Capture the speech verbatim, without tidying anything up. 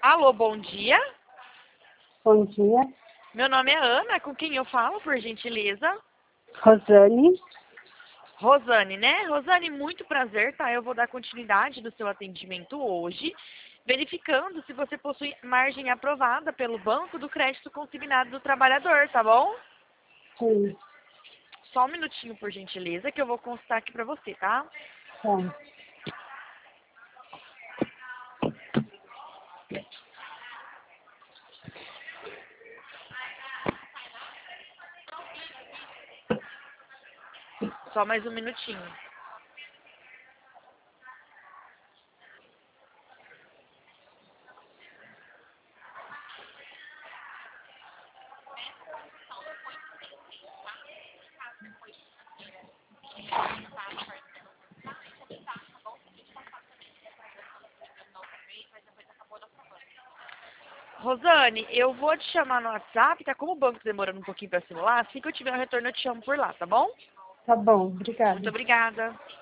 Alô, bom dia. Bom dia. Meu nome é Ana, com quem eu falo, por gentileza? Rosane. Rosane, né? Rosane, muito prazer, tá? Eu vou dar continuidade no seu atendimento hoje, verificando se você possui margem aprovada pelo Banco do Crédito Consignado do Trabalhador, tá bom? Sim. Só um minutinho, por gentileza, que eu vou constar aqui pra você, tá? Tá. Só mais um minutinho. Rosane, eu vou te chamar no WhatsApp, tá? Como o banco tá demorando um pouquinho pra simular, assim que eu tiver um retorno eu te chamo por lá, tá bom? Tá bom, Muito obrigada. obrigada.